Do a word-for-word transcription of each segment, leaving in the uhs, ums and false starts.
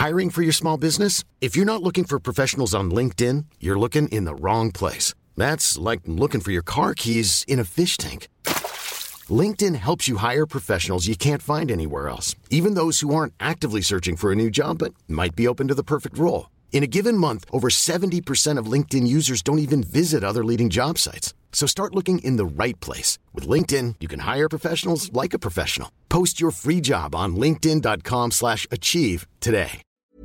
Hiring for your small business? If you're not looking for professionals on LinkedIn, you're looking in the wrong place. That's like looking for your car keys in a fish tank. LinkedIn helps you hire professionals you can't find anywhere else, even those who aren't actively searching for a new job but might be open to the perfect role. In a given month, over seventy percent of LinkedIn users don't even visit other leading job sites. So start looking in the right place. With LinkedIn, you can hire professionals like a professional. Post your free job on linkedin.com slash achieve today.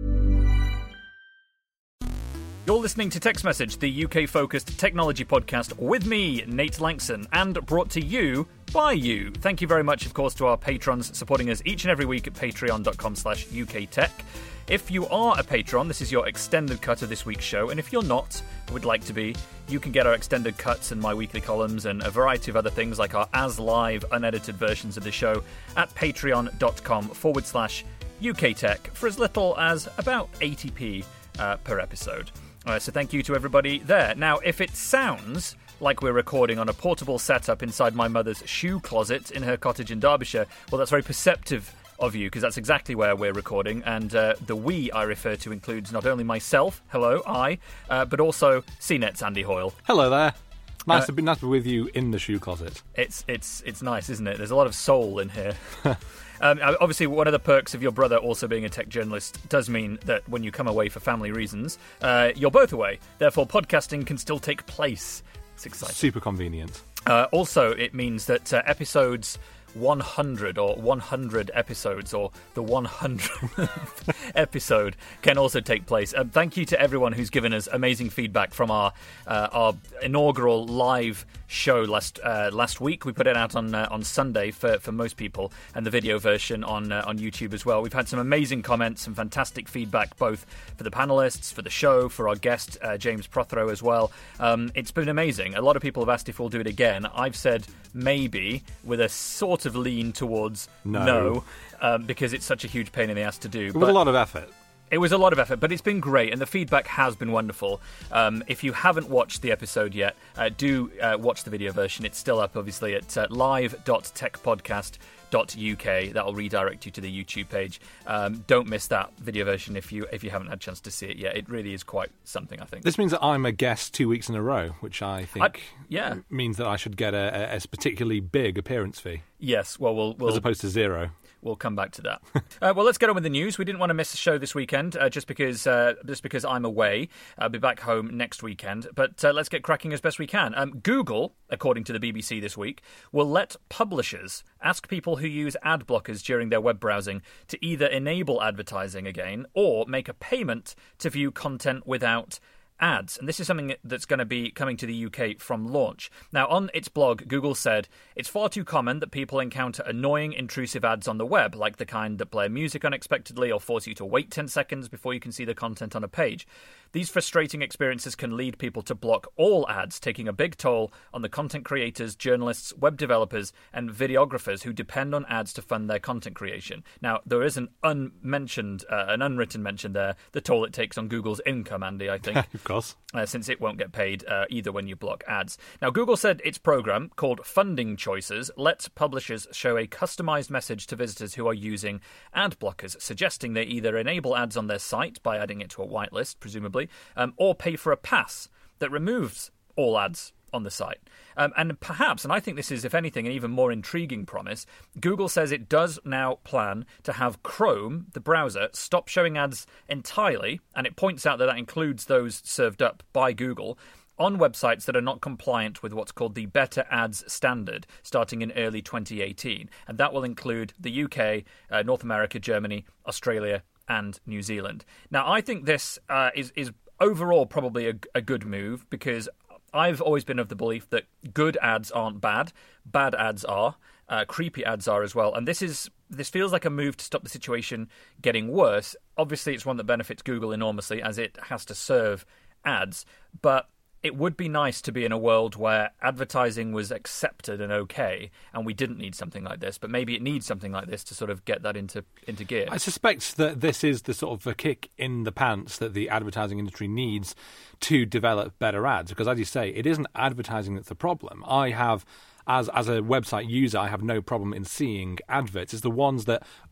You're listening to Text Message, the U K-focused technology podcast with me, Nate Langson, and brought to you by you. Thank you very much, of course, to our patrons supporting us each and every week at patreon.com slash uktech. If you are a patron, this is your extended cut of this week's show, and if you're not, would like to be, you can get our extended cuts and my weekly columns and a variety of other things like our as-live, unedited versions of the show at patreon.com forward slash uktech for as little as about eighty p uh, per episode. Uh, so thank you to everybody there. Now, if it sounds like we're recording on a portable setup inside my mother's shoe closet in her cottage in Derbyshire, well, that's very perceptive of you, because that's exactly where we're recording, and uh, the we I refer to includes not only myself, hello, I, uh, but also C NET's Andy Hoyle. Hello there. Nice, uh, to be, nice to be with you in the shoe closet. It's it's it's nice, isn't it? There's a lot of soul in here. Um, obviously, one of the perks of your brother also being a tech journalist does mean that when you come away for family reasons, uh, you're both away. Therefore, podcasting can still take place. It's exciting. Super convenient. Uh, also, it means that uh, episodes one hundred or one hundred episodes or the one hundredth episode can also take place. Um, thank you to everyone who's given us amazing feedback from our uh, our inaugural live show last uh, last week. We put it out on uh, on Sunday for, for most people, and the video version on uh, on YouTube as well. We've had some amazing comments, some fantastic feedback, both for the panelists, for the show, for our guest uh, James Prothero as well. Um, it's been amazing. A lot of people have asked if we'll do it again. I've said maybe, with a sort of lean towards no, no um, because it's such a huge pain in the ass to do. It was but a lot of effort. It was a lot of effort, but it's been great, and the feedback has been wonderful. Um, if you haven't watched the episode yet, uh, do uh, watch the video version. It's still up, obviously, at uh, live dot tech podcast dot u k. That'll redirect you to the YouTube page. Um, don't miss that video version if you if you haven't had a chance to see it yet. It really is quite something, I think. This means that I'm a guest two weeks in a row, which I think I, yeah. means that I should get a, a particularly big appearance fee. Yes, well, we'll... we'll as opposed to zero. We'll come back to that. uh, well, let's get on with the news. We didn't want to miss the show this weekend, uh, just because uh, just because I'm away. I'll be back home next weekend. But uh, let's get cracking as best we can. Um, Google, according to the B B C this week, will let publishers ask people who use ad blockers during their web browsing to either enable advertising again or make a payment to view content without ads. And this is something that's going to be coming to the U K from launch. Now, on its blog, Google said, it's far too common that people encounter annoying, intrusive ads on the web, like the kind that play music unexpectedly or force you to wait ten seconds before you can see the content on a page. These frustrating experiences can lead people to block all ads, taking a big toll on the content creators, journalists, web developers, and videographers who depend on ads to fund their content creation. Now, there is an unmentioned, uh, an unwritten mention there, the toll it takes on Google's income, Andy, I think. Of course. Uh, since it won't get paid uh, either when you block ads. Now, Google said its program, called Funding Choices, lets publishers show a customized message to visitors who are using ad blockers, suggesting they either enable ads on their site by adding it to a whitelist, presumably, Um, or pay for a pass that removes all ads on the site. Um, and perhaps, and I think this is, if anything, an even more intriguing promise, Google says it does now plan to have Chrome, the browser, stop showing ads entirely, and it points out that that includes those served up by Google, on websites that are not compliant with what's called the Better Ads standard, starting in early twenty eighteen. And that will include the U K, uh, North America, Germany, Australia, and New Zealand. Now, I think this uh, is, is overall probably a, a good move, because I've always been of the belief that good ads aren't bad, bad ads are, uh, creepy ads are as well. And this is this feels like a move to stop the situation getting worse. Obviously, it's one that benefits Google enormously, as it has to serve ads, but it would be nice to be in a world where advertising was accepted and okay, and we didn't need something like this. But maybe it needs something like this to sort of get that into into gear. I suspect that this is the sort of a kick in the pants that the advertising industry needs to develop better ads. Because, as you say, it isn't advertising that's the problem. I have... As as a website user, I have no problem in seeing adverts. It's the ones that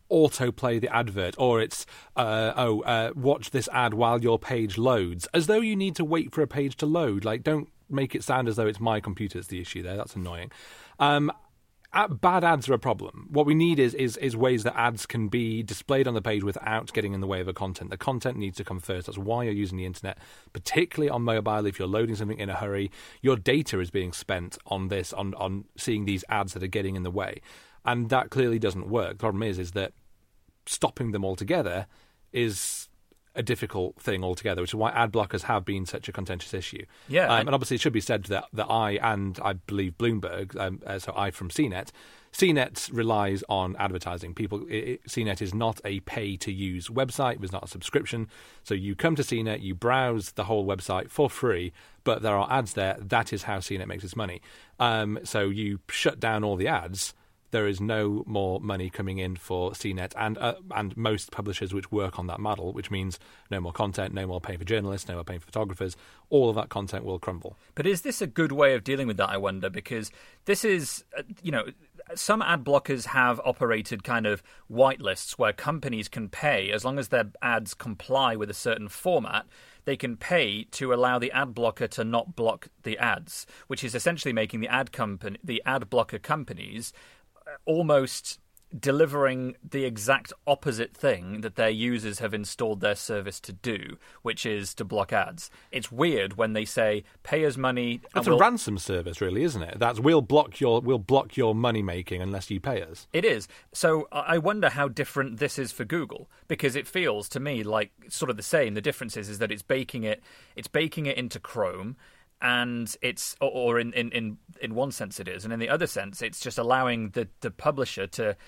autoplay the advert, or it's, uh, oh, uh, watch this ad while your page loads, as though you need to wait for a page to load. Like, don't make it sound as though it's my computer that's the issue there. That's annoying. Um, bad ads are a problem. What we need is, is is ways that ads can be displayed on the page without getting in the way of the content. The content needs to come first. That's why you're using the internet, particularly on mobile. If you're loading something in a hurry, your data is being spent on this, on, on seeing these ads that are getting in the way. And that clearly doesn't work. The problem is, is that stopping them altogether is a difficult thing altogether, which is why ad blockers have been such a contentious issue. Yeah, um, and obviously it should be said that that I and I believe Bloomberg, um, uh, so I from C net, C net relies on advertising. People, it, C net is not a pay-to-use website. It was not a subscription. So you come to C net, you browse the whole website for free, but there are ads there. That is how C net makes its money. Um, so you shut down all the ads. There is no more money coming in for C net and uh, and most publishers which work on that model, which means no more content, no more paying for journalists, no more paying for photographers. All of that content will crumble. But is this a good way of dealing with that, I wonder? Because this is, uh, you know, some ad blockers have operated kind of whitelists where companies can pay, as long as their ads comply with a certain format, they can pay to allow the ad blocker to not block the ads, which is essentially making the ad company, the ad blocker companies almost delivering the exact opposite thing that their users have installed their service to do, which is to block ads. It's weird when they say, pay us money. That's we'll... a ransom service, really, isn't it? That's we'll block your we'll block your money making unless you pay us. It is. So I wonder how different this is for Google, because it feels to me like sort of the same. The difference is, is that it's baking it, it's baking it into Chrome. And it's, or in, in, in, in one sense it is, and in the other sense it's just allowing the, the publisher to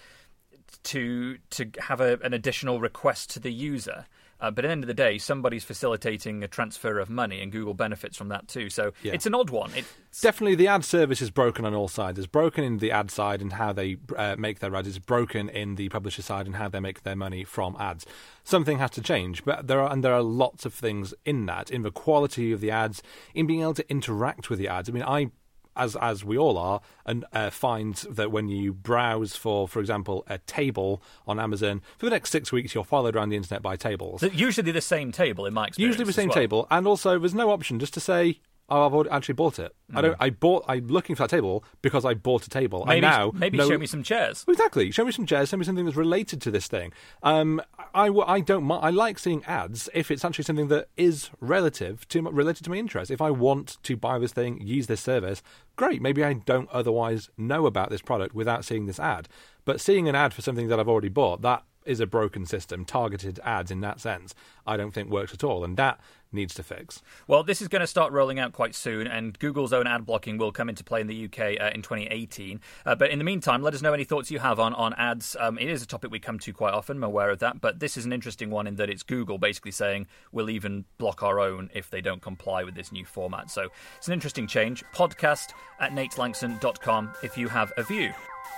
to to have a, an additional request to the user. Uh, but at the end of the day, somebody's facilitating a transfer of money, and Google benefits from that too. So yeah. It's an odd one. It's... Definitely, the ad service is broken on all sides. It's broken in the ad side and how they uh, make their ads. It's broken in the publisher side and how they make their money from ads. Something has to change, but there are and there are lots of things in that, in the quality of the ads, in being able to interact with the ads. I mean, I. As as we all are, and uh, find that when you browse for, for example, a table on Amazon, for the next six weeks you're followed around the internet by tables. Usually the same table, in my experience. Usually the same well. table, and also there's no option just to say, oh, I've already actually bought it. Mm. I don't. I bought. I'm looking for that table because I bought a table. Maybe, and now maybe no, show me some chairs. Exactly. Show me some chairs. Show me something that's related to this thing. Um, I, I don't. I like seeing ads if it's actually something that is relative to related to my interest. If I want to buy this thing, use this service, great. Maybe I don't otherwise know about this product without seeing this ad. But seeing an ad for something that I've already bought, that is a broken system. Targeted ads in that sense, I don't think works at all, and that needs to fix. Well, this is going to start rolling out quite soon, and Google's own ad blocking will come into play in the U K uh, in twenty eighteen. Uh, but in the meantime, let us know any thoughts you have on, on ads. Um, it is a topic we come to quite often, I'm aware of that, but this is an interesting one in that it's Google basically saying we'll even block our own if they don't comply with this new format. So it's an interesting change. Podcast at nate langson dot com if you have a view.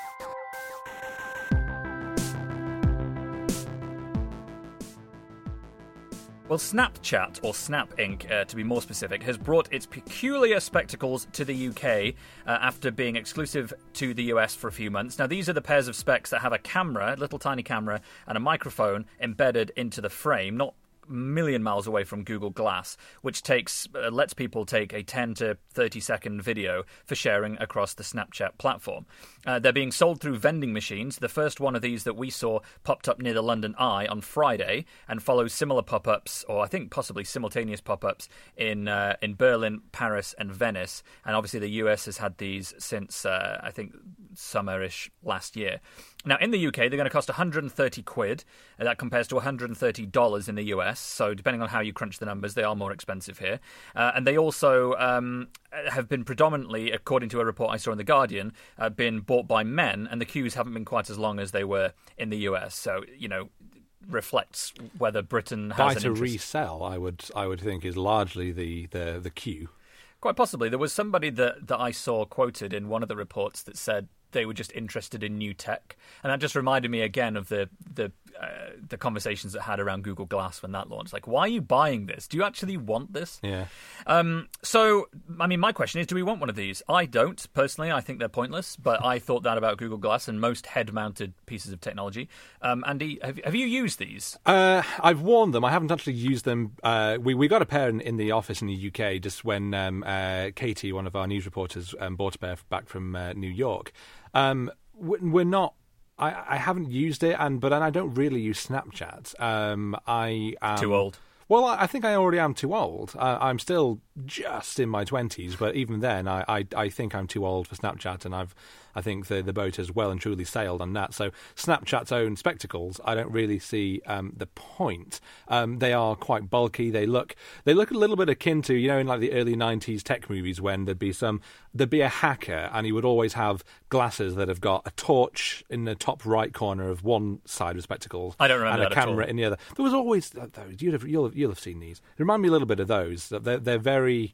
Well, Snapchat, or Snap Incorporated, uh, to be more specific, has brought its peculiar spectacles to the U K uh, after being exclusive to the U S for a few months. Now, these are the pairs of specs that have a camera, a little tiny camera, and a microphone embedded into the frame, not million miles away from Google Glass, which takes uh, lets people take a ten to thirty second video for sharing across the Snapchat platform. Uh, they're being sold through vending machines. The first one of these that we saw popped up near the London Eye on Friday and follows similar pop-ups, or I think possibly simultaneous pop-ups, in uh, in Berlin, Paris and Venice. And obviously the U S has had these since, uh, I think, summerish last year. Now, in the U K, they're going to cost one hundred thirty quid, and that compares to one hundred thirty dollars in the U S. So depending on how you crunch the numbers, they are more expensive here. Uh, and they also um, have been predominantly, according to a report I saw in The Guardian, uh, been bought by men, and the queues haven't been quite as long as they were in the U S. So, you know, reflects whether Britain has Buy an to interest. resell, I would I would think, is largely the, the, the queue. Quite possibly. There was somebody that, that I saw quoted in one of the reports that said they were just interested in new tech. And that just reminded me again of the, the uh, the conversations that had around Google Glass when that launched. Like, why are you buying this? Do you actually want this? Yeah. Um, so, I mean, my question is, do we want one of these? I don't, personally. I think they're pointless, but I thought that about Google Glass and most head-mounted pieces of technology. Um, Andy, have, have you used these? Uh, I've worn them. I haven't actually used them. Uh, we, we got a pair in, in the office in the U K just when um, uh, Katie, one of our news reporters, um, bought a pair back from uh, New York. Um, we're not I, I haven't used it, and but and I don't really use Snapchat. Um, I am too old. Well, I think I already am too old. Uh, I'm still just in my twenties, but even then, I, I, I think I'm too old for Snapchat, and I've I think the the boat has well and truly sailed on that. So Snapchat's own spectacles, I don't really see um, the point. Um, they are quite bulky. They look they look a little bit akin to, you know, in like the early nineties tech movies when there'd be some there'd be a hacker and he would always have glasses that have got a torch in the top right corner of one side of spectacles. I don't remember and that a camera at all. in the other. There was always those. You'd have, you'll have, you'll have seen these. They remind me a little bit of those. They're they're very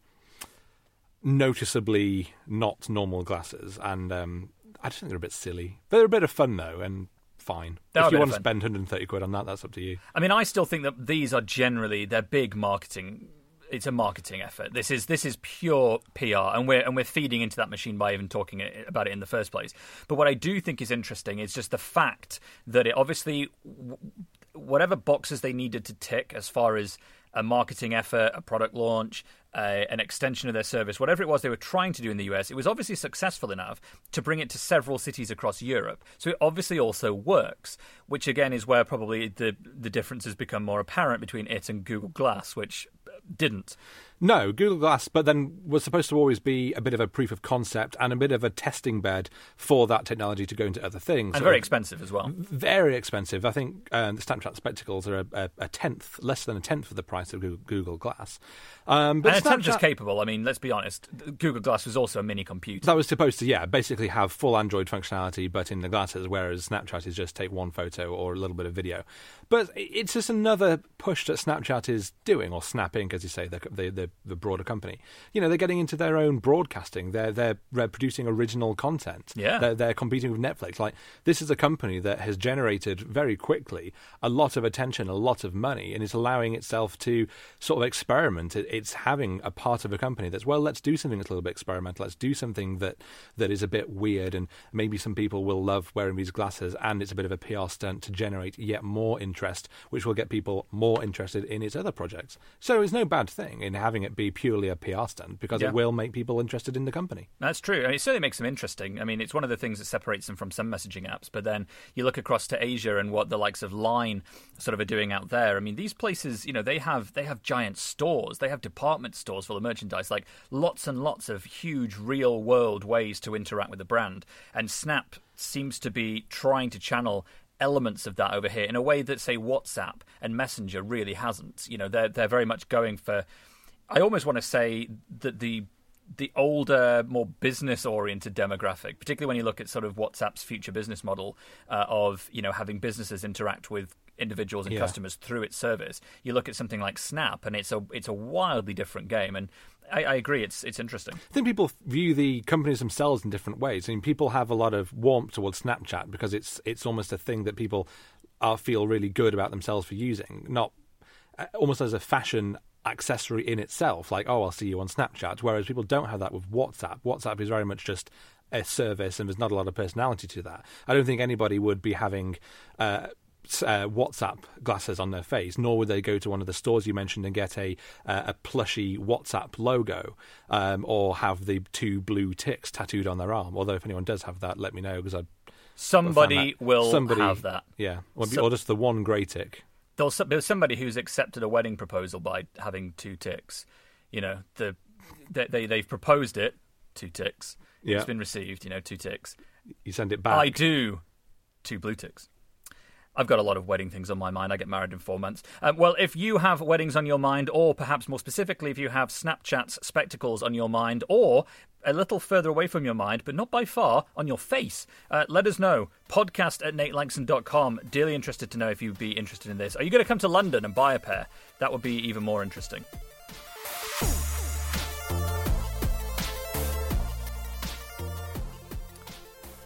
noticeably not normal glasses, and um, I just think they're a bit silly. They're a bit of fun though, and fine. They are if a you bit want of to fun. spend one hundred thirty quid on that, that's up to you. I mean, I still think that these are generally they're big marketing. It's a marketing effort. This is this is pure P R, and we're and we're feeding into that machine by even talking it, about it in the first place. But what I do think is interesting is just the fact that it obviously whatever boxes they needed to tick as far as a marketing effort, a product launch, uh, an extension of their service, whatever it was they were trying to do in the U S, it was obviously successful enough to bring it to several cities across Europe. So it obviously also works, which again is where probably the the differences become more apparent between it and Google Glass, which didn't. No, Google Glass, but then was supposed to always be a bit of a proof of concept and a bit of a testing bed for that technology to go into other things. And so very expensive as well. Very expensive. I think uh, the Snapchat spectacles are a, a, a tenth, less than a tenth of the price of Google, Google Glass. Um, but and Snapchat, attempt is capable. I mean, let's be honest. Google Glass was also a mini computer. That was supposed to, yeah, basically have full Android functionality, but in the glasses, whereas Snapchat is just take one photo or a little bit of video. But it's just another push that Snapchat is doing, or Snap Incorporated, as you say, the, the, the, the broader company. You know, they're getting into their own broadcasting. They're they're, they're producing original content. Yeah. They're, they're competing with Netflix. Like, this is a company that has generated very quickly a lot of attention, a lot of money, and it's allowing itself to sort of experiment. It, it's having a part of a company that's, well, let's do something that's a little bit experimental. Let's do something that, that is a bit weird, and maybe some people will love wearing these glasses, and it's a bit of a P R stunt to generate yet more interest, which will get people more interested in its other projects. So it's no bad thing in having it be purely a P R stunt, because Yeah. it will make people interested in the company. That's true. I mean, it certainly makes them interesting. I mean, it's one of the things that separates them from some messaging apps. But then you look across to Asia and what the likes of Line sort of are doing out there. I mean, these places, you know, they have they have giant stores. They have department stores full of merchandise, like lots and lots of huge real world ways to interact with the brand. And Snap seems to be trying to channel elements of that over here in a way that, say, WhatsApp and Messenger really hasn't. You know, they're they're very much going for, I almost want to say that the the older, more business-oriented demographic, particularly when you look at sort of WhatsApp's future business model uh, of, you know, having businesses interact with individuals and Yeah. customers through its service. You look at something like Snap, and it's a it's a wildly different game. And I, I agree, it's it's interesting. I think people view the companies themselves in different ways. I mean, people have a lot of warmth towards Snapchat because it's it's almost a thing that people are, feel really good about themselves for using, not uh, almost as a fashion accessory in itself, like, oh, I'll see you on Snapchat, whereas people don't have that with WhatsApp. WhatsApp is very much just a service, and there's not a lot of personality to that. I don't think anybody would be having uh, uh, WhatsApp glasses on their face, nor would they go to one of the stores you mentioned and get a uh, a plushy WhatsApp logo, um, or have the two blue ticks tattooed on their arm. Although if anyone does have that, let me know, because I Somebody that, will somebody, have that. Yeah, or, So- or just the one grey tick. There's there's somebody who's accepted a wedding proposal by having two ticks. You know, the they, they they've proposed it, two ticks. Yeah. It's been received, you know, two ticks. You send it back. I do, two blue ticks. I've got a lot of wedding things on my mind. I get married in four months. Um, well, if you have weddings on your mind, or perhaps more specifically, if you have Snapchat's spectacles on your mind, or a little further away from your mind, but not by far, on your face, uh, let us know. Podcast at nate langson dot com. Dearly interested to know if you'd be interested in this. Are you going to come to London and buy a pair? That would be even more interesting.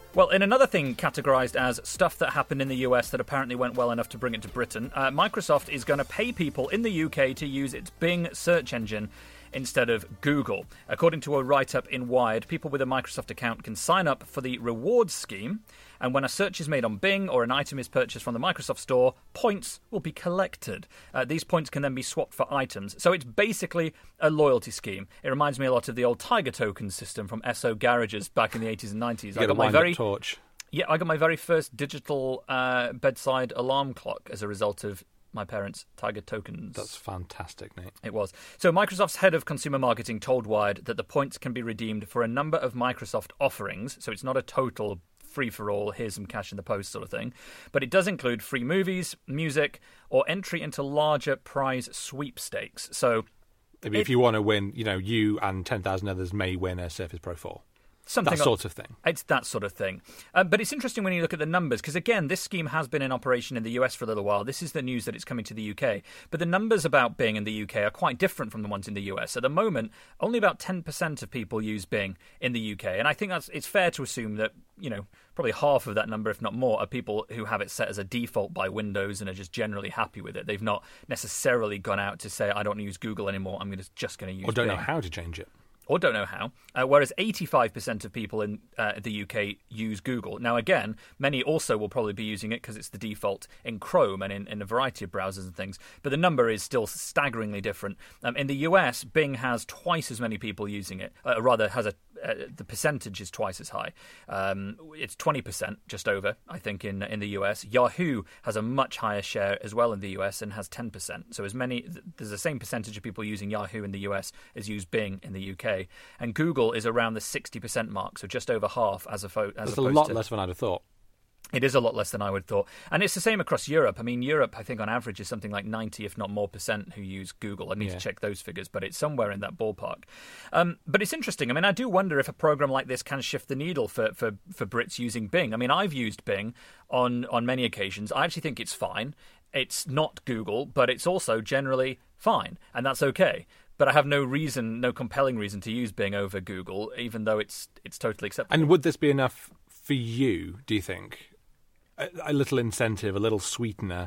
Well, in another thing categorised as stuff that happened in the U S that apparently went well enough to bring it to Britain, uh, Microsoft is going to pay people in the U K to use its Bing search engine instead of Google. According to a write-up in Wired, people with a Microsoft account can sign up for the rewards scheme, and when a search is made on Bing or an item is purchased from the Microsoft Store, points will be collected. Uh, these points can then be swapped for items. So it's basically a loyalty scheme. It reminds me a lot of the old Tiger Token system from Esso garages back in the eighties and nineties. You I got got my wind very up torch. Yeah, I got my very first digital uh, bedside alarm clock as a result of my parents' Tiger Tokens. That's fantastic, Nate. It was. So Microsoft's head of consumer marketing told Wired that the points can be redeemed for a number of Microsoft offerings, so it's not a total free-for-all, here's some cash in the post sort of thing, but it does include free movies, music, or entry into larger prize sweepstakes. So Maybe it, if you want to win, you know, you and ten thousand others may win a Surface Pro four. Something that sort of thing. It's that sort of thing. Um, but it's interesting when you look at the numbers, because, again, this scheme has been in operation in the U S for a little while. This is the news that it's coming to the U K. But the numbers about Bing in the U K are quite different from the ones in the U S. At the moment, only about ten percent of people use Bing in the U K. And I think that's it's fair to assume that, you know, probably half of that number, if not more, are people who have it set as a default by Windows and are just generally happy with it. They've not necessarily gone out to say, I don't use Google anymore, I'm just going to use Bing. Or don't know how to change it. Or don't know how, uh, whereas eighty-five percent of people in uh, the U K use Google. Now, again, many also will probably be using it because it's the default in Chrome and in, in a variety of browsers and things, but the number is still staggeringly different. Um, in the U S, Bing has twice as many people using it, uh, rather has a uh, the percentage is twice as high. Um, it's twenty percent, just over, I think, in in the U S. Yahoo has a much higher share as well in the U S and has ten percent. So as many, there's the same percentage of people using Yahoo in the U S as use Bing in the U K. And Google is around the sixty percent mark, so just over half as, a fo- as That's opposed a lot to... less than I'd have thought. It is a lot less than I would have thought. And it's the same across Europe. I mean, Europe, I think on average is something like ninety, if not more, percent who use Google. I need yeah. to check those figures, but it's somewhere in that ballpark. Um, but it's interesting. I mean, I do wonder if a program like this can shift the needle for, for, for Brits using Bing. I mean, I've used Bing on, on many occasions. I actually think it's fine. It's not Google, but it's also generally fine, and that's okay. But I have no reason, no compelling reason to use Bing over Google, even though it's it's totally acceptable. And would this be enough for you, do you think? A, a little incentive, a little sweetener?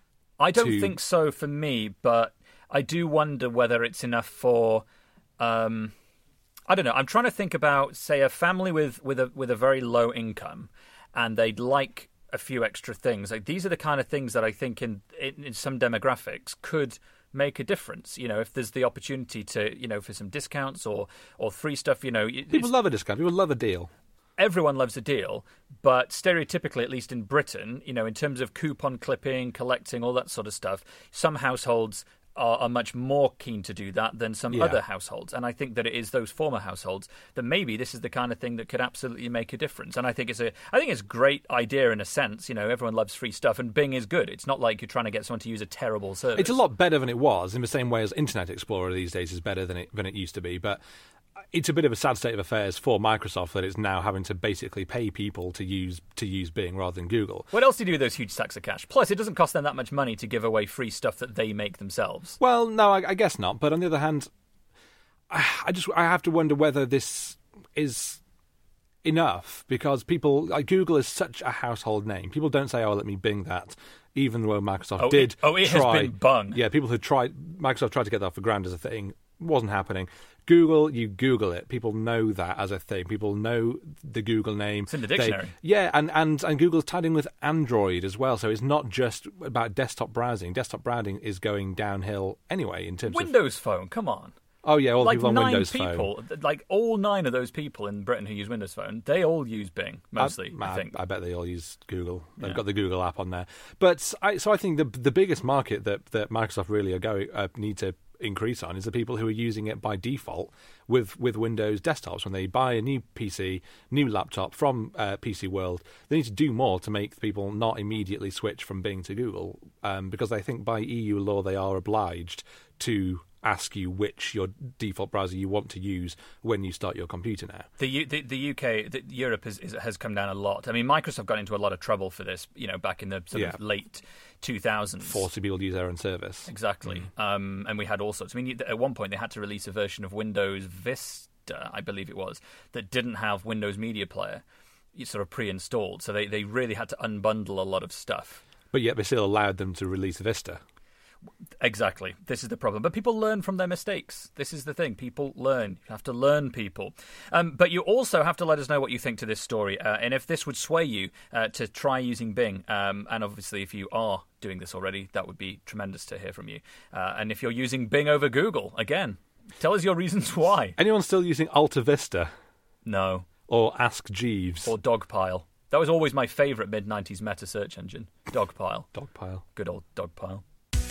I don't to... think so for me, but I do wonder whether it's enough for... Um, I don't know. I'm trying to think about, say, a family with, with, a, with a very low income, and they'd like a few extra things. Like, these are the kind of things that I think in, in, in some demographics could... make a difference, you know, if there's the opportunity to, you know, for some discounts or, or free stuff, you know. People love a discount. People love a deal. Everyone loves a deal, but stereotypically, at least in Britain, you know, in terms of coupon clipping, collecting, all that sort of stuff, some households are, are much more keen to do that than some yeah. other households. And I think that it is those former households that maybe this is the kind of thing that could absolutely make a difference. And I think it's a, I think it's a great idea in a sense. You know, everyone loves free stuff, and Bing is good. It's not like you're trying to get someone to use a terrible service. It's a lot better than it was, in the same way as Internet Explorer these days is better than it than it used to be. But it's a bit of a sad state of affairs for Microsoft that it's now having to basically pay people to use to use Bing rather than Google. What else do you do with those huge stacks of cash? Plus, it doesn't cost them that much money to give away free stuff that they make themselves. Well, no, I, I guess not. But on the other hand, I, I just I have to wonder whether this is enough, because people like Google is such a household name. People don't say, "Oh, let me Bing that," even though Microsoft oh, did. It, oh, it try, has been bung. Yeah, people who tried Microsoft tried to get that for grand as a thing. Wasn't happening. Google, you Google it. People know that as a thing. People know the Google name. It's in the dictionary. They, yeah, and, and, and Google's tied in with Android as well, so it's not just about desktop browsing. Desktop browsing is going downhill anyway in terms Windows of... Windows Phone, come on. Oh, yeah, all the like people on nine Windows people, Phone. Like all nine of those people in Britain who use Windows Phone, they all use Bing, mostly, I, I, I think. I bet they all use Google. They've yeah. got the Google app on there. But I, so I think the the biggest market that, that Microsoft really are going uh, need to increase on is the people who are using it by default with, with Windows desktops. When they buy a new P C, new laptop from uh, P C World, they need to do more to make people not immediately switch from Bing to Google, um, because I think by E U law they are obliged to ask you which your default browser you want to use when you start your computer now. The U, the, the U K, the, Europe has is, has come down a lot. I mean, Microsoft got into a lot of trouble for this, you know, back in the sort yeah. of late two thousands. Forcing people to use their own service. Exactly. Mm. Um, and we had all sorts. I mean, at one point they had to release a version of Windows Vista, I believe it was, that didn't have Windows Media Player. sort of pre-installed, so they, they really had to unbundle a lot of stuff. But yet they still allowed them to release Vista. Exactly. This is the problem. But people learn from their mistakes. This is the thing. People learn. You have to learn people. Um, but you also have to let us know what you think to this story. Uh, and if this would sway you uh, to try using Bing. Um, and obviously, if you are doing this already, that would be tremendous to hear from you. Uh, and if you're using Bing over Google, again, tell us your reasons why. Anyone still using Alta Vista? No. Or Ask Jeeves? Or Dogpile. That was always my favourite mid nineties meta search engine. Dogpile. Dogpile. Good old Dogpile.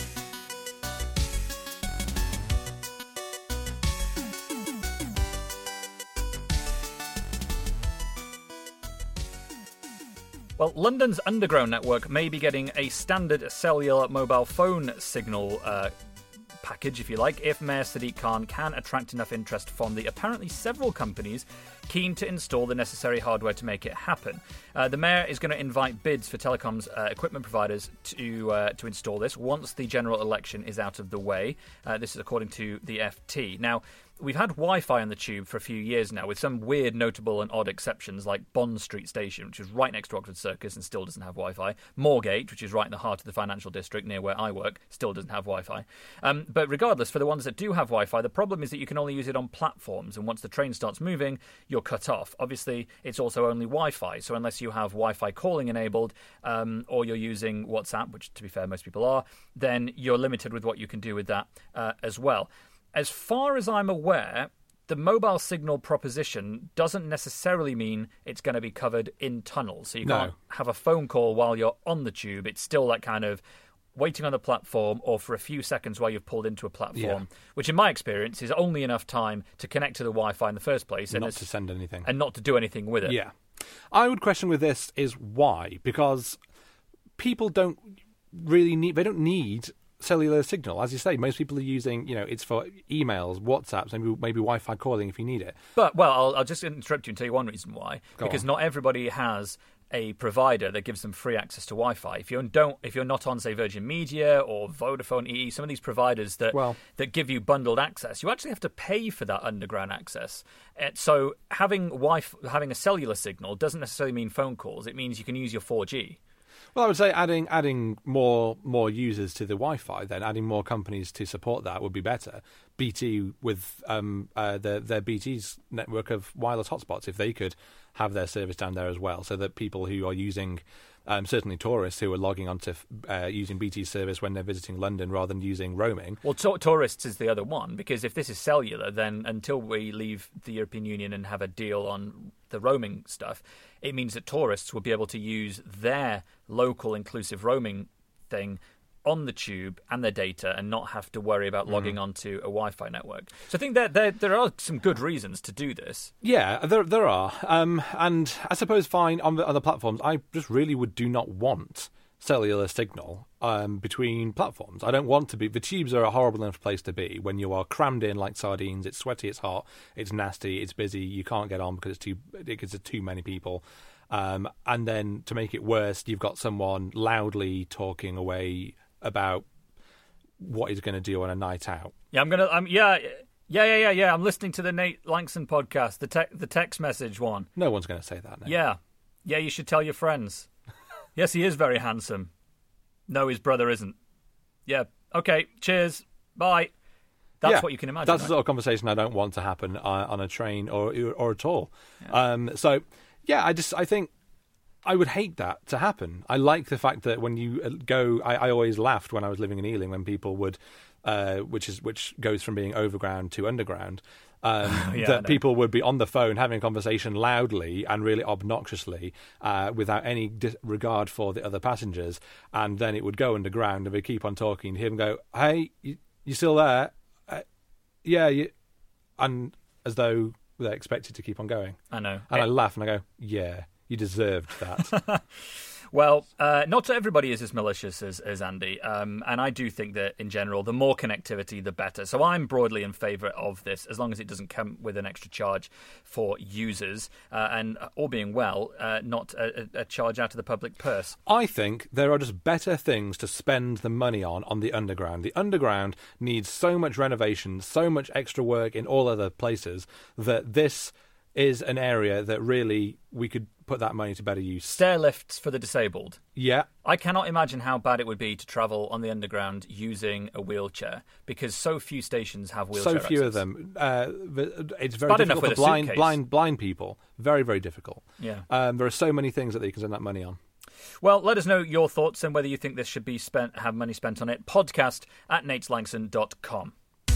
Well, London's Underground network may be getting a standard cellular mobile phone signal uh, package, if you like, if Mayor Sadiq Khan can attract enough interest from the apparently several companies keen to install the necessary hardware to make it happen. Uh, the Mayor is going to invite bids for telecoms uh, equipment providers to uh, to install this once the general election is out of the way. Uh, this is according to the F T. Now, we've had Wi-Fi on the Tube for a few years now, with some weird, notable and odd exceptions, like Bond Street Station, which is right next to Oxford Circus and still doesn't have Wi-Fi. Moorgate, which is right in the heart of the financial district near where I work, still doesn't have Wi-Fi. Um, but regardless, for the ones that do have Wi-Fi, the problem is that you can only use it on platforms, and once the train starts moving, you're cut off. Obviously, it's also only Wi-Fi, so unless you have Wi-Fi calling enabled, um, or you're using WhatsApp, which, to be fair, most people are, then you're limited with what you can do with that uh, as well. As far as I'm aware, the mobile signal proposition doesn't necessarily mean it's going to be covered in tunnels. So you No. can't have a phone call while you're on the tube. It's still that kind of waiting on the platform or for a few seconds while you've pulled into a platform, Yeah. which in my experience is only enough time to connect to the Wi-Fi in the first place. And Not it's- to send anything. And not to do anything with it. Yeah. I would question with this is why, because people don't really need, they don't need cellular signal. As you say, most people are using, you know, it's for emails, WhatsApps, maybe, maybe Wi-Fi calling if you need it. But, well, I'll, I'll just interrupt you and tell you one reason why. Go because on. not everybody has a provider that gives them free access to Wi-Fi. If you don't, if you're not on, say, Virgin Media or Vodafone E E, some of these providers that Well- that give you bundled access, you actually have to pay for that underground access. And so having Wi-Fi, having a cellular signal doesn't necessarily mean phone calls. It means you can use your four G. Well, I would say adding adding more more users to the Wi-Fi, then adding more companies to support that would be better. B T with um, uh, their their B T's network of wireless hotspots, if they could have their service down there as well, so that people who are using, um, certainly tourists who are logging onto uh, using B T's service when they're visiting London rather than using roaming. Well, to- tourists is the other one, because if this is cellular, then until we leave the European Union and have a deal on the roaming stuff, it means that tourists will be able to use their local inclusive roaming thing on the tube and their data and not have to worry about logging onto a Wi-Fi network. So I think that there, there are some good reasons to do this. Yeah, there there are, um, and I suppose fine on the other platforms. I just really would do not want cellular signal um, between platforms. I don't want to be. The tubes are a horrible enough place to be when you are crammed in like sardines. It's sweaty, it's hot, it's nasty, it's busy. You can't get on because it's too because it's too many people. Um, and then to make it worse, you've got someone loudly talking away about what he's going to do on a night out. Yeah, I'm gonna. I'm yeah. Yeah, yeah, yeah, yeah. I'm listening to the Nate Langson podcast, the te- the text message one. No one's going to say that now. Yeah. Yeah, you should tell your friends. Yes, he is very handsome. No, his brother isn't. Yeah. Okay, cheers. Bye. That's Yeah, what you can imagine. That's the right? sort of conversation I don't want to happen uh, on a train or or at all. Yeah. Um, so, yeah, I just I think I would hate that to happen. I like the fact that when you go, I, I always laughed when I was living in Ealing when people would, uh, which is which goes from being overground to underground. Um, Yeah, I that know. people would be on the phone having a conversation loudly and really obnoxiously uh, without any dis- regard for the other passengers, and then it would go underground and they keep on talking. Hear them go, "Hey, you, you still there? Uh, yeah," you, and as though they're expected to keep on going. I know. And I Eh, laugh and I go, "Yeah, you deserved that." Well, uh, not everybody is as malicious as, as Andy, um, and I do think that, in general, the more connectivity, the better. So I'm broadly in favour of this, as long as it doesn't come with an extra charge for users, uh, and, uh, all being well, uh, not a, a a charge out of the public purse. I think there are just better things to spend the money on on the underground. The underground needs so much renovation, so much extra work in all other places, that this is an area that really we could put that money to better use. Stair lifts for the disabled. Yeah. I cannot imagine how bad it would be to travel on the underground using a wheelchair, because so few stations have wheelchair So few access. of them. Uh, it's very bad enough difficult with for a blind, suitcase. blind, blind people. Very, very difficult. Yeah. Um, there are so many things that they can spend that money on. Well, let us know your thoughts and whether you think this should be spent, have money spent on it. Podcast at nateslangson dot com.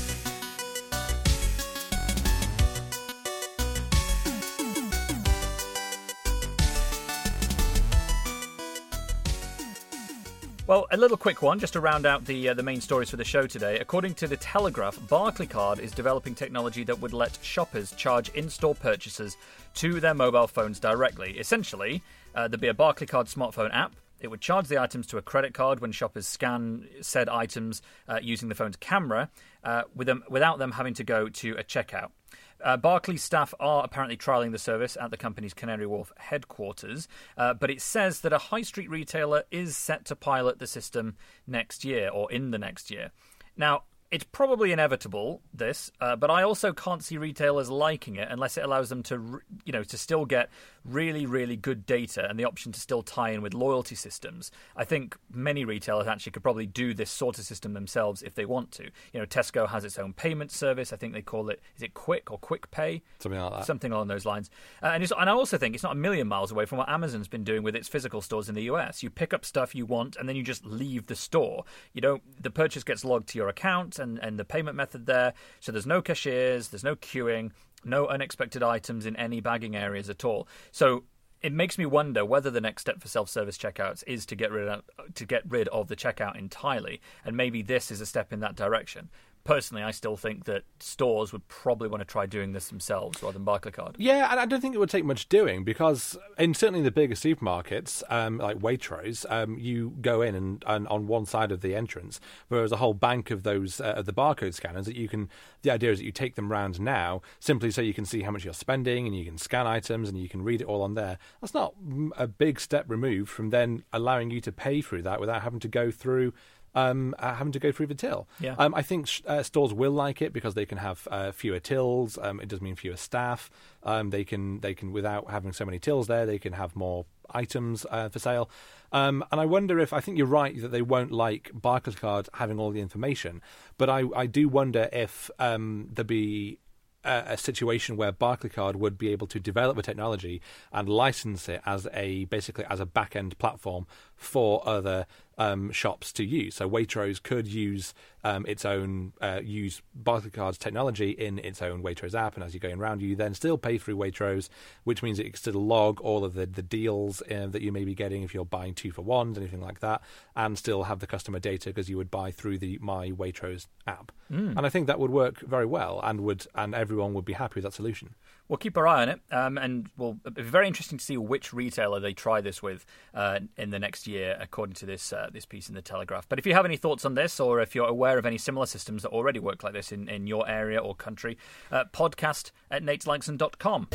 Well, a little quick one, just to round out the uh, the main stories for the show today. According to The Telegraph, Barclaycard is developing technology that would let shoppers charge in-store purchases to their mobile phones directly. Essentially, uh, there'd be a Barclaycard smartphone app. It would charge the items to a credit card when shoppers scan said items uh, using the phone's camera, uh, with them, without them having to go to a checkout. Uh, Barclays staff are apparently trialling the service at the company's Canary Wharf headquarters, uh, but it says that a high street retailer is set to pilot the system next year, or in the next year. Now, it's probably inevitable, this, uh, but I also can't see retailers liking it unless it allows them to, you know, to still get really, really good data and the option to still tie in with loyalty systems. I think many retailers actually could probably do this sort of system themselves if they want to. You know, Tesco has its own payment service. I think they call it, is it Quick or Quick Pay? Something like that. Something along those lines. Uh, and, it's, and I also think it's not a million miles away from what Amazon's been doing with its physical stores in the U S. You pick up stuff you want and then you just leave the store. You don't, the purchase gets logged to your account and, and the payment method there. So there's no cashiers, there's no queuing, no unexpected items in any bagging areas at all. So it makes me wonder whether the next step for self-service checkouts is to get rid of, to get rid of the checkout entirely, and maybe this is a step in that direction. Personally, I still think that stores would probably want to try doing this themselves rather than Barclaycard. Yeah, and I don't think it would take much doing, because in certainly the bigger supermarkets, um, like Waitrose, um, you go in and, and on one side of the entrance, there's a whole bank of those uh, the barcode scanners that you can. The idea is that you take them round now, simply so you can see how much you're spending, and you can scan items, and you can read it all on there. That's not a big step removed from then allowing you to pay through that without having to go through. Um, uh, having to go through the till. Yeah. Um, I think sh- uh, stores will like it because they can have uh, fewer tills. Um, it does mean fewer staff. Um, they can they can without having so many tills there, they can have more items uh, for sale. Um, and I wonder if I think you're right that they won't like Barclaycard having all the information, but I I do wonder if um, there'd be a situation where Barclaycard would be able to develop the technology and license it as a basically as a back-end platform for other um, shops to use. So Waitrose could use um, its own uh, use Barclaycard's technology in its own Waitrose app, and as you're going around, you then still pay through Waitrose, which means it can still log all of the, the deals uh, that you may be getting if you're buying two for ones, anything like that, and still have the customer data because you would buy through the My Waitrose app. Mm. And I think that would work very well, and would and everyone would be happy with that solution. We'll keep our eye on it, um, and we'll, it'll be very interesting to see which retailer they try this with uh, in the next year, according to this uh, this piece in The Telegraph. But if you have any thoughts on this, or if you're aware of any similar systems that already work like this in, in your area or country, uh, podcast at nateslangson dot com.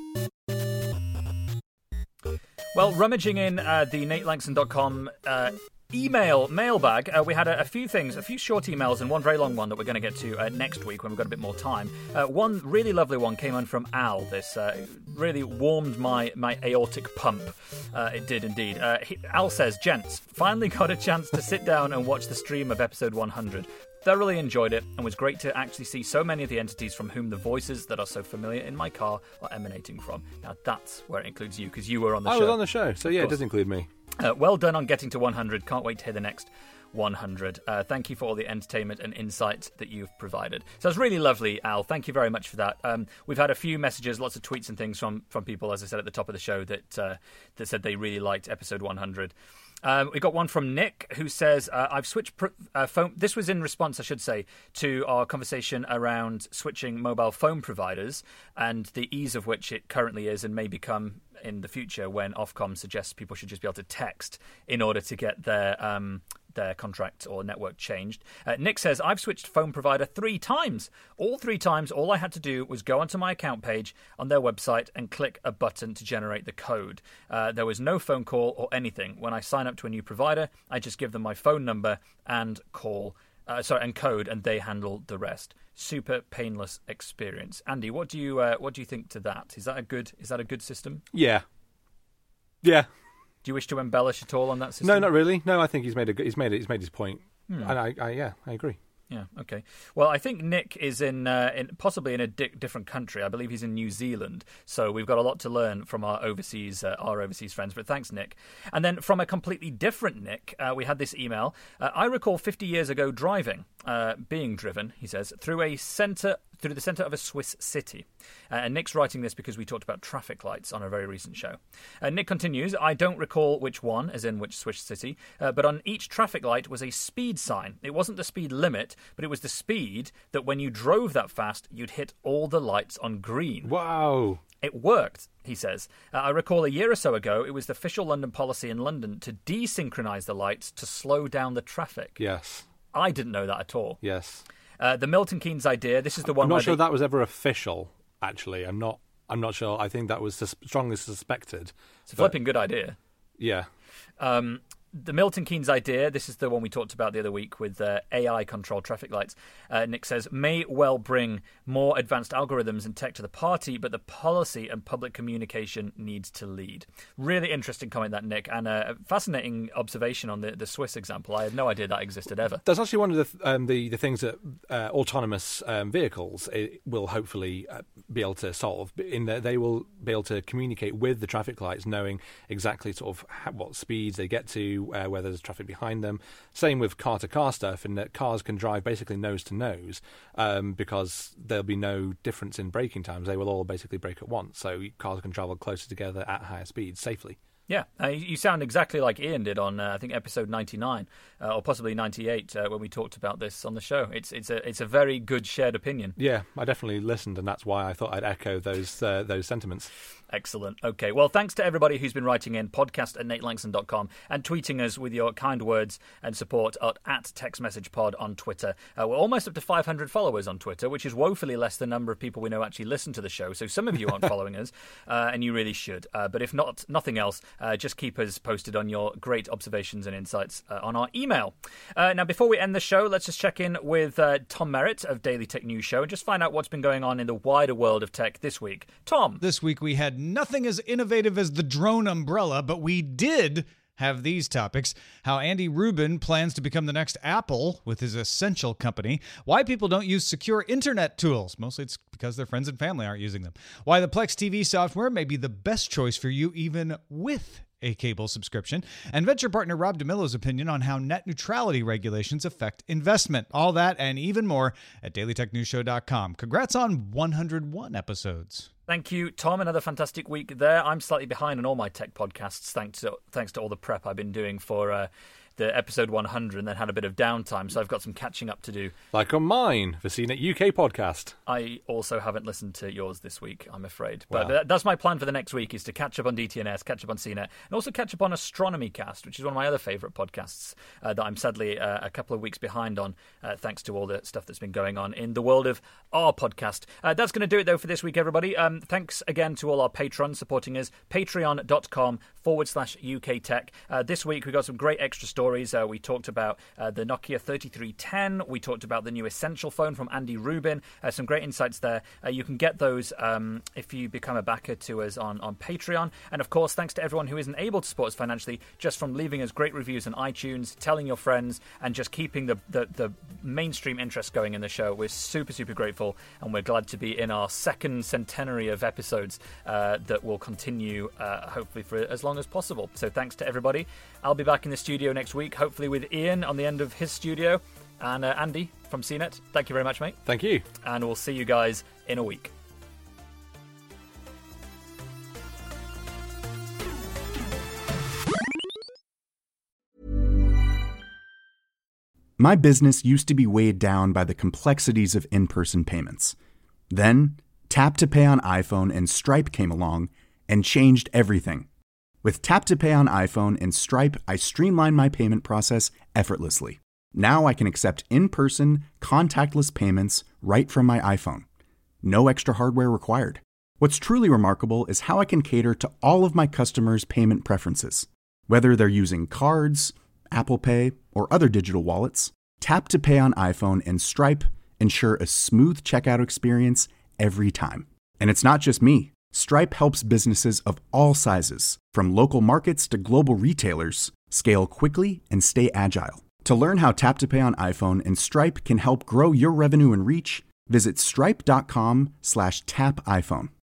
Well, rummaging in uh, the nateslangson dot com uh, email mailbag, uh, we had a, a few things, a few short emails and one very long one that we're going to get to uh, next week when we've got a bit more time. Uh, one really lovely one came in from Al. This uh, really warmed my, my aortic pump. Uh, it did indeed. Uh, he, Al says, "Gents, finally got a chance to sit down and watch the stream of episode one hundred. Thoroughly enjoyed it, and was great to actually see so many of the entities from whom the voices that are so familiar in my car are emanating from." Now that's where it includes you, because you were on the I show. I was on the show, so yeah, it does include me. Uh, well done on getting to one hundred. Can't wait to hear the next one hundred. Uh, thank you for all the entertainment and insight that you've provided. So it's really lovely, Al. Thank you very much for that. Um, we've had a few messages, lots of tweets and things from, from people, as I said at the top of the show, that uh, that said they really liked episode one hundred. Um, we got one from Nick who says, uh, I've switched pr- uh, phone. This was in response, I should say, to our conversation around switching mobile phone providers and the ease of which it currently is and may become in the future when Ofcom suggests people should just be able to text in order to get their um, their contract or network changed. Uh, Nick says, I've switched phone provider three times. All three times, all I had to do was go onto my account page on their website and click a button to generate the code. Uh, there was no phone call or anything. When I sign up to a new provider, I just give them my phone number and call, uh, sorry, and code, and they handle the rest. Super painless experience. Andy, what do you uh, what do you think to that? Is that a good is that a good system? Yeah. Yeah. Do you wish to embellish at all on that system? No, not really. No, I think he's made a he's made it. He's made his point, Hmm. and I, I yeah, I agree. Yeah, okay. Well, I think Nick is in, uh, in possibly in a di- different country. I believe he's in New Zealand. So we've got a lot to learn from our overseas uh, our overseas friends. But thanks, Nick. And then from a completely different Nick, uh, we had this email. Uh, I recall fifty years ago driving, uh, being driven, he says, through a centre through the centre of a Swiss city. Uh, and Nick's writing this because we talked about traffic lights on a very recent show. Uh, Nick continues, I don't recall which one, as in which Swiss city, uh, but on each traffic light was a speed sign. It wasn't the speed limit, but it was the speed that when you drove that fast, you'd hit all the lights on green. Wow. It worked, he says. Uh, I recall a year or so ago, it was the official London policy in London to desynchronize the lights to slow down the traffic. Yes. I didn't know that at all. Yes. Uh, the Milton Keynes idea, this is the one I'm not where sure they... that was ever official, actually. I'm not I'm not sure. I think that was sus- strongly suspected. It's a flipping good idea. Yeah. Um, the Milton Keynes idea, this is the one we talked about the other week with uh, A I-controlled traffic lights. Uh, Nick says, may well bring more advanced algorithms and tech to the party, but the policy and public communication needs to lead. Really interesting comment, that, Nick, and a fascinating observation on the, the Swiss example. I had no idea that existed ever. That's actually one of the um, the, the things that uh, autonomous um, vehicles it will hopefully uh, be able to solve, in that they will be able to communicate with the traffic lights, knowing exactly sort of how, what speeds they get to, Uh, where there's traffic behind them. Same with car-to-car stuff, in that cars can drive basically nose-to-nose um, because there'll be no difference in braking times. They will all basically brake at once, so cars can travel closer together at higher speeds safely. Yeah, uh, you sound exactly like Ian did on, uh, I think, episode ninety-nine, uh, or possibly ninety-eight, uh, when we talked about this on the show. It's it's a it's a very good shared opinion. Yeah, I definitely listened, and that's why I thought I'd echo those uh, those sentiments. Excellent. Okay, well, thanks to everybody who's been writing in, podcast at nate langson dot com, and tweeting us with your kind words and support at, at TextMessagePod on Twitter. Uh, we're almost up to five hundred followers on Twitter, which is woefully less than the number of people we know actually listen to the show. So some of you aren't following us, uh, and you really should. Uh, but if not, nothing else, uh, just keep us posted on your great observations and insights uh, on our email. Uh, now, before we end the show, let's just check in with uh, Tom Merritt of Daily Tech News Show and just find out what's been going on in the wider world of tech this week. Tom. This week we had nothing as innovative as the drone umbrella, but we did have these topics: how Andy Rubin plans to become the next Apple with his Essential company, why people don't use secure internet tools, mostly it's because their friends and family aren't using them, why the Plex T V software may be the best choice for you even with a cable subscription, and venture partner Rob DeMillo's opinion on how net neutrality regulations affect investment. All that and even more at daily tech news show dot com. Congrats on one hundred one episodes. Thank you, Tom. Another fantastic week there. I'm slightly behind on all my tech podcasts, thanks to thanks to all the prep I've been doing for uh, the episode one hundred, and then had a bit of downtime, so I've got some catching up to do. Like on mine, the C net U K podcast. I also haven't listened to yours this week, I'm afraid. Wow. But that's my plan for the next week, is to catch up on D T N S, catch up on C net, and also catch up on Astronomy Cast, which is one of my other favourite podcasts uh, that I'm sadly uh, a couple of weeks behind on, uh, thanks to all the stuff that's been going on in the world of our podcast. Uh, that's going to do it, though, for this week, everybody. Um, thanks again to all our patrons supporting us. Patreon.com forward slash UK Tech. Uh, this week, we got some great extra stories. Uh, we talked about uh, the Nokia thirty-three ten. We talked about the new Essential phone from Andy Rubin. Uh, some great insights there. Uh, you can get those um, if you become a backer to us on, on Patreon. And, of course, thanks to everyone who isn't able to support us financially, just from leaving us great reviews on iTunes, telling your friends, and just keeping the, the, the mainstream interest going in the show. We're super, super grateful, and we're glad to be in our second centenary of episodes uh, that will continue, uh, hopefully, for as long as possible. So thanks to everybody. I'll be back in the studio next week, hopefully with Ian on the end of his studio, and uh, Andy from C net. Thank you very much, mate. Thank you. And we'll see you guys in a week. My business used to be weighed down by the complexities of in-person payments. Then, Tap to Pay on iPhone and Stripe came along and changed everything. With Tap to Pay on iPhone and Stripe, I streamlined my payment process effortlessly. Now I can accept in-person, contactless payments right from my iPhone. No extra hardware required. What's truly remarkable is how I can cater to all of my customers' payment preferences. Whether they're using cards, Apple Pay, or other digital wallets, Tap to Pay on iPhone and Stripe ensure a smooth checkout experience every time. And it's not just me. Stripe helps businesses of all sizes, From local markets to global retailers, scale quickly and stay agile. To learn how Tap to Pay on iPhone and Stripe can help grow your revenue and reach, visit stripe.com slash tap iPhone.